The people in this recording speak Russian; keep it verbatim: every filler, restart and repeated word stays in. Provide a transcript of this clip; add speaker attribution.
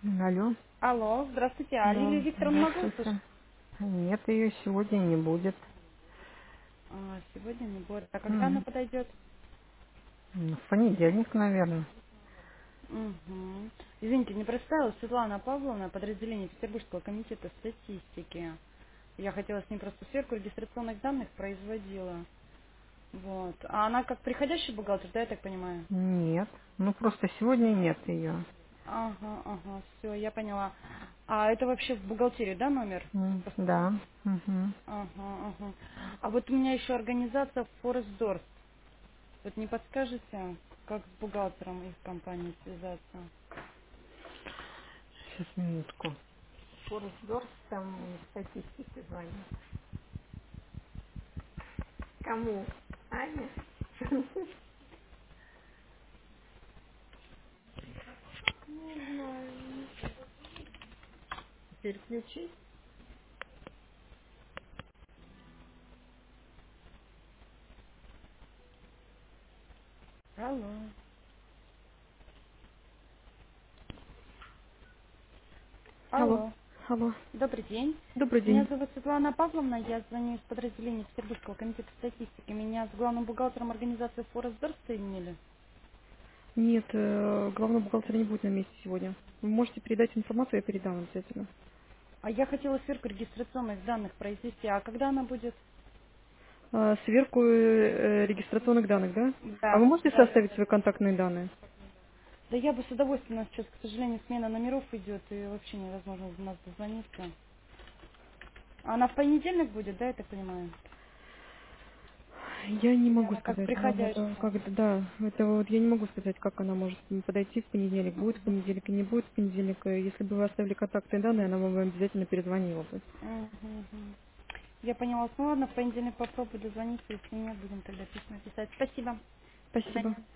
Speaker 1: Алло.
Speaker 2: Алло, здравствуйте, а Лилию
Speaker 1: Да,
Speaker 2: Викторовну могу услышать?
Speaker 1: здравствуйте. Нет, ее сегодня не будет.
Speaker 2: А, сегодня не будет. А когда она
Speaker 1: Мгм.
Speaker 2: подойдет?
Speaker 1: Ну, В понедельник, наверное.
Speaker 2: Угу. Извините, не представилась, Светлана Павловна, подразделение Петербургского комитета статистики. Я хотела с ней просто сверку регистрационных данных производила. Вот. А она как приходящий бухгалтер, да, я так понимаю?
Speaker 1: Нет. Ну, просто сегодня нет ее.
Speaker 2: Ага, ага, все, я поняла. А это вообще в бухгалтерии, да, номер?
Speaker 1: Да. Мгм.
Speaker 2: Ага, ага. А вот у меня еще организация Forest Вот не подскажете, как с бухгалтером их компании связаться?
Speaker 1: Сейчас, минутку. Форсдорс там статистики звонит. Кому? Аня? Не знаю. Переключи.
Speaker 2: Алло.
Speaker 1: Алло.
Speaker 2: Алло.
Speaker 1: Алло.
Speaker 2: Добрый день.
Speaker 1: Добрый
Speaker 2: Меня
Speaker 1: день.
Speaker 2: зовут Светлана Павловна, я звоню из подразделения Петербургского комитета статистики. Меня с главным бухгалтером организации Форестдор соединили.
Speaker 1: Нет, э, главный бухгалтер не будет на месте сегодня. Вы можете передать информацию, я передам обязательно.
Speaker 2: А я хотела сверку регистрационных данных произвести. А когда она будет?
Speaker 1: А, сверку э, регистрационных данных, да? А вы
Speaker 2: Да,
Speaker 1: можете
Speaker 2: да, да,
Speaker 1: составить
Speaker 2: да.
Speaker 1: свои контактные данные?
Speaker 2: Да я бы с удовольствием, у нас сейчас, к сожалению, смена номеров идет, и вообще невозможно до нас дозвониться. А она в понедельник будет, да, я так понимаю?
Speaker 1: Я не
Speaker 2: Или
Speaker 1: могу
Speaker 2: она как
Speaker 1: сказать, вам это
Speaker 2: приходящая?
Speaker 1: как это, да, это вот я не могу сказать, как она может подойти в понедельник, будет в
Speaker 2: Мгм.
Speaker 1: понедельник и не будет в понедельник. Э, Если бы вы оставили контактные данные, она вам обязательно перезвонила бы.
Speaker 2: Мгм, мгм. Я поняла. Ну ладно, в понедельник попробую дозвониться. Если нет, будем тогда письма писать. Спасибо. До
Speaker 1: Спасибо.
Speaker 2: свидания.